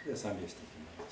で賛美をしていきます。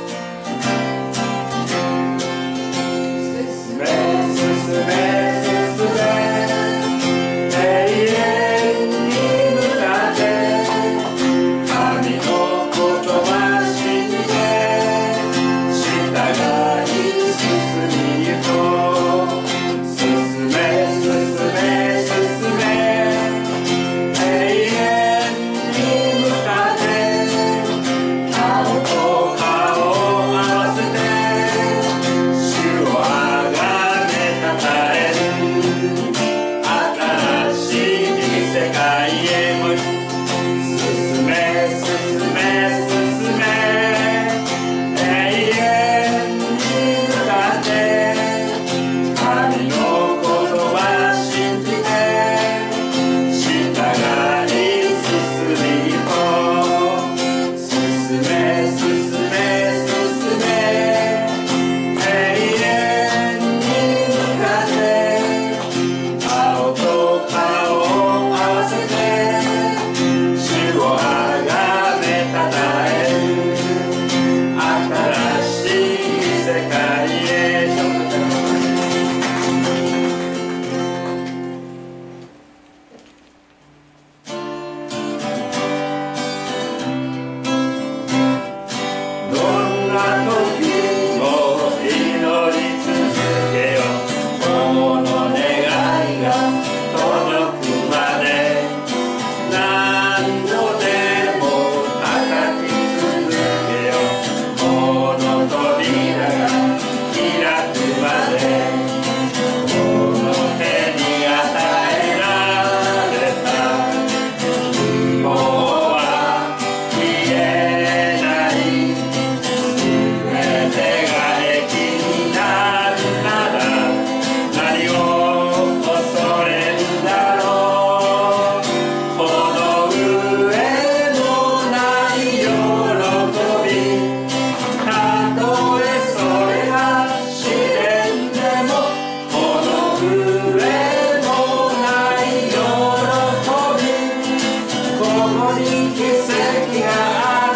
進め進め進め永遠に向かって神の言葉信じて従い進みゆこう。進め進め進め永遠に向かって顔と顔を合わせて主をあがめたたえる。新しい世界へも進め進め進め永遠に向かって神の言葉信じて従い進みゆこう。進め進め進め永遠に向かって顔と顔を合わせて主をあがめたたえる。新しい世界へどんな時も祈り続けよう。この願いが届くまで何度でも叩き続けよう。この扉が開くまでこの手に与えられた希望は消えない。全てが益になるなら何を恐れるだろう。この上もない喜びたとえそれが試練でもこの上もない喜びここに奇跡がある。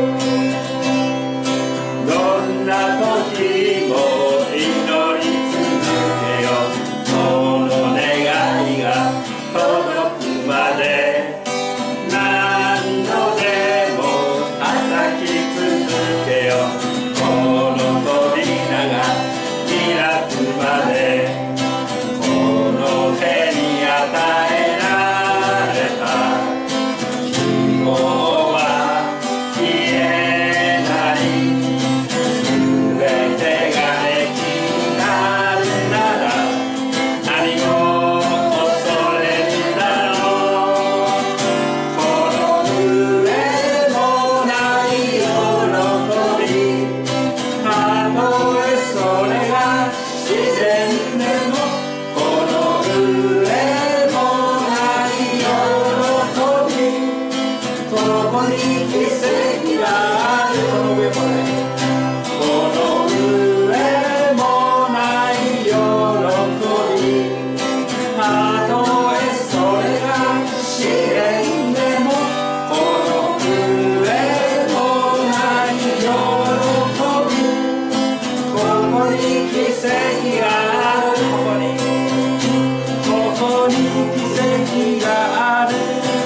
どんな時も祈り続けよう。この願いが届くまで何度でも叩き続けよう。この扉が開くまでこの手に与えられた希望は消えない。全てが益になるなら何を恐れるだろう。この上もない喜びたとえそれが自然でもこの上もない喜びここに奇跡がある。この上もない喜びたとえそれが試練でもこの上もない喜びここに奇跡がある。ここに奇跡がある。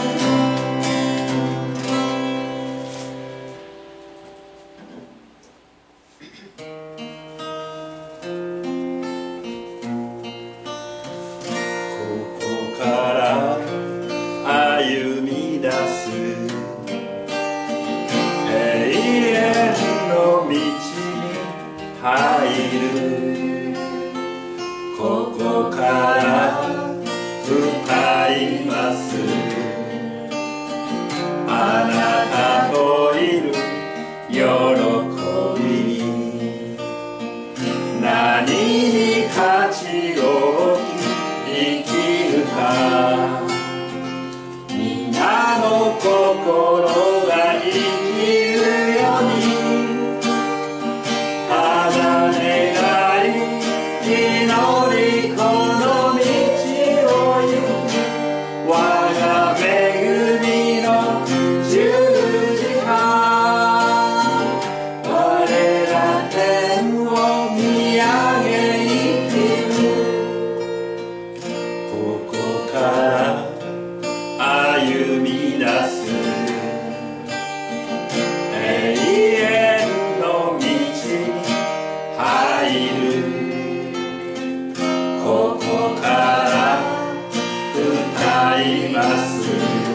ここから歩み出す永遠の道に入る。ここから歌いますあなたといる喜び。何に価値を置き生きるか。皆の心が生きるようにただ願い祈りこの道を行く。我が恵みの十字架歩み出す永遠の道に入るここから歌います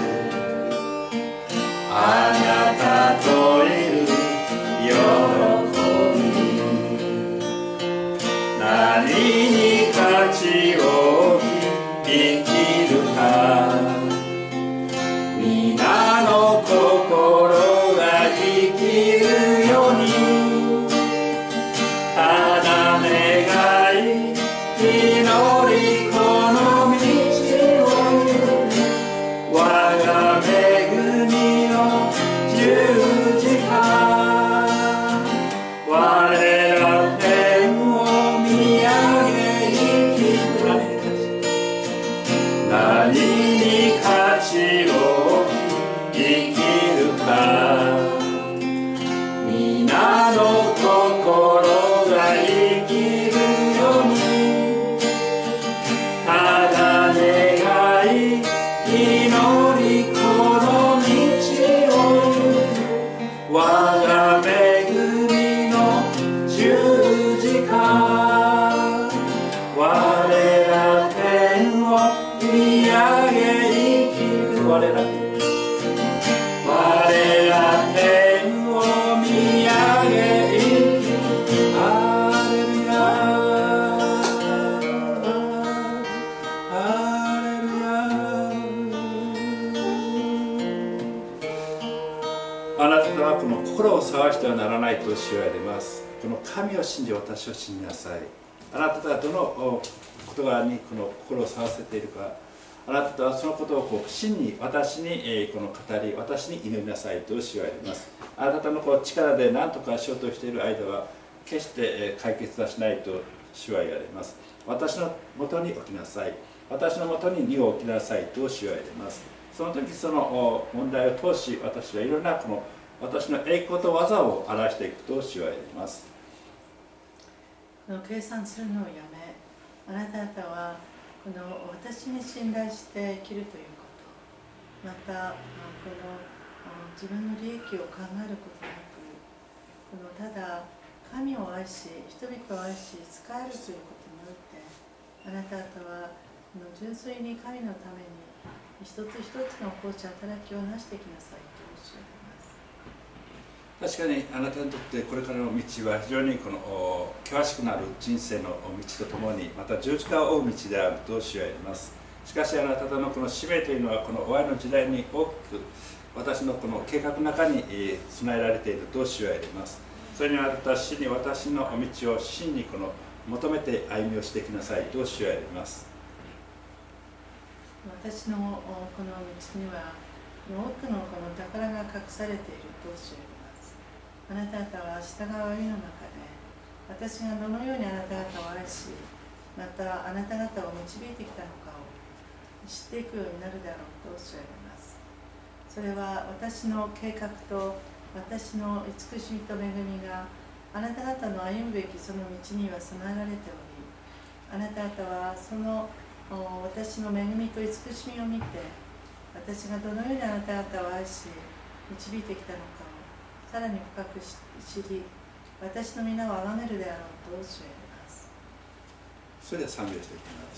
あなたといる喜び何に価値を置き生きるか皆の心が生きるようにただ願い祈りこの道を我が恵みの十字架我ら天を見上げ生きる何に価値を置き生きるか皆の心が生きるようにただ願い祈りこの道を我が恵みの十字架我ら天を見上げ生きる我ら天を見上げ生きるハレルヤハレルヤあなたはこの心を探してはならないと主は言われます。この神を信じ私を信じなさい。あなたがどのことがにこの心を探せているかあなたはそのことを真に私にこの語り私に祈りなさいと主は言われます。あなたの力で何とかしようとしている間は決して解決はしないと主は言われます。私のもとに置きなさい私のもとに荷を置きなさいと主は言われます。その時その問題を通し私はいろんなこの私の栄光と技を表していくと主は言われます。 計算するのをやめあなた方はこの私に信頼して生きるということまたこの自分の利益を考えることなくこのただ神を愛し人々を愛し仕えるということによってあなた方はこの純粋に神のために一つ一つのこうした働きをなしていきなさいとおっしゃいます。 確かにあなたにとってこれからの道は非常にこの険しくなる人生の道とともにまた十字架を追う道であると主は言います。しかしあなたのこの使命というのはこの終わりの時代に大きく私のこの計画の中に備えられていると主は言います。それにあなたは死に私の道を真にこの求めて歩みをしていきなさいと主は言います。 私のこの道には多くのこの宝が隠されているとおっしゃいます。あなた方は従う歩みの中で私がどのようにあなた方を愛しまたあなた方を導いてきたのかを知っていくようになるだろうとおっしゃいます。それは私の計画と私の慈しみと恵みがあなた方の歩むべきその道には備えられておりあなた方はその私の恵みと慈しみを見て私がどのようにあなた方を愛し導いてきたのかをさらに深く知り私の皆を崇めるであろうとおっしゃいます。 それでは賛美をしていきます。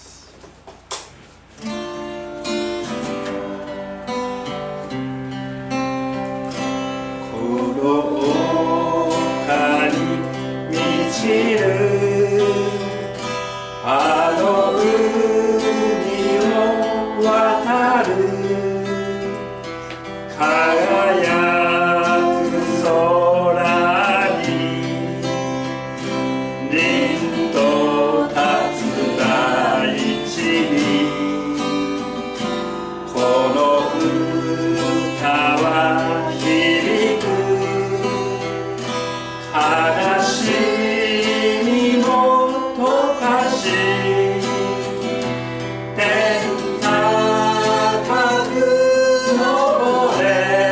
この丘に満ちるあの海を渡る輝く空に凛と立つ大地にこの歌は響く悲しみも溶かし天高く登れ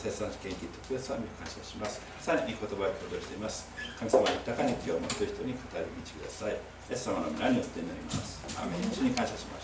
生産権益特別賛美を感謝します。さらに御言葉を強調しています。神様に豊かに気を持っている人に語り道ください。イエス様の皆によって祈ります。アーメン。主に感謝します。